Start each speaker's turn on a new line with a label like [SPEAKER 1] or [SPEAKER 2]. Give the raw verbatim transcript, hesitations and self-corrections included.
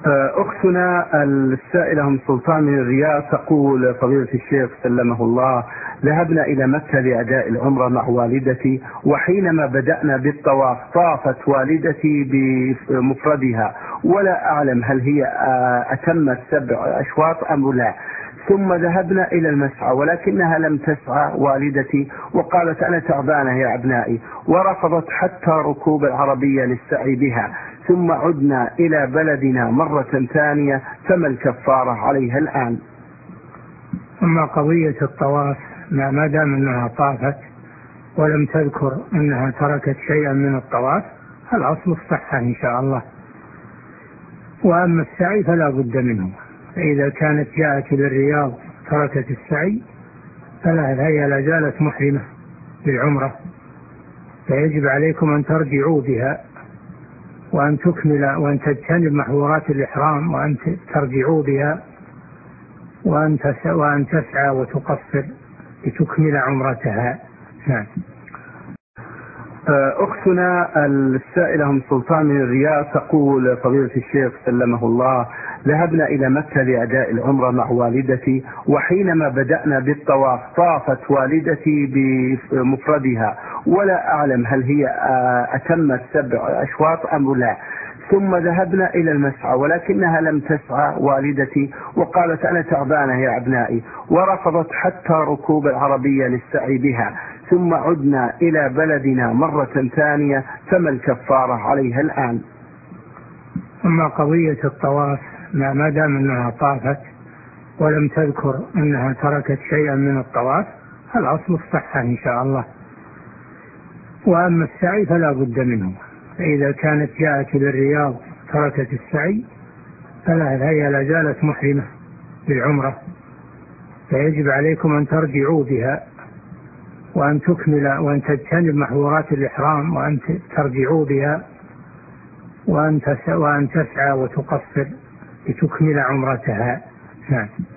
[SPEAKER 1] أختنا السائلة أم سلطان من الرياض تقول: فضيلة الشيخ سلمه الله، ذهبنا إلى مكة لأداء العمرة مع والدتي، وحينما بدأنا بالطواف طافت والدتي بمفردها ولا أعلم هل هي أتمت سبع أشواط أم لا. ثم ذهبنا إلى المسعى ولكنها لم تسعى والدتي، وقالت: أنا تعبانة يا أبنائي، ورفضت حتى ركوب العربية للسعي بها. ثم عدنا إلى بلدنا مرة ثانية، فما الكفارة عليها الآن؟
[SPEAKER 2] أما قضية الطواف ما دام أنها طافت ولم تذكر أنها تركت شيئا من الطواف الأصل الصحة إن شاء الله. وأما السعي فلا بد منه، فإذا كانت جاءت إلى الرياض تركت السعي فلا، هي لا زالت محرمة بالعمرة، فيجب عليكم أن ترجعوا بها وأن تكمل وأن تجتنب محظورات الإحرام وأن ترجعوا بها وأن وأن تسعى وتقصر لتكمل عمرتها. نعم.
[SPEAKER 1] أختنا السائلة أم سلطان من الرياض تقول: فضيلة الشيخ سلمه الله، ذهبنا إلى مكة لأداء العمرة مع والدتي، وحينما بدأنا بالطواف طافت والدتي بمفردها ولا أعلم هل هي أتمت سبع أشواط أم لا. ثم ذهبنا إلى المسعى ولكنها لم تسعى والدتي، وقالت: أنا تعبانة يا أبنائي، ورفضت حتى ركوب العربية للسعي بها. ثم عدنا إلى بلدنا مرة ثانية، فما الكفارة عليها الآن؟
[SPEAKER 2] أما قضية الطواف ما دام أنها طافت ولم تذكر أنها تركت شيئا من الطواف الأصل الصحة إن شاء الله. وأما السعي فلا بد منه، فإذا كانت جاءت إلى الرياض تركت السعي فلا، هي لا زالت محرمة بالعمرة، فيجب عليكم أن ترجعوا بها وأن تكمل وأن تجتنب محظورات الإحرام وأن ترجعوا بها وأن تسعى وتقصر لتكمل عمرتها. نعم.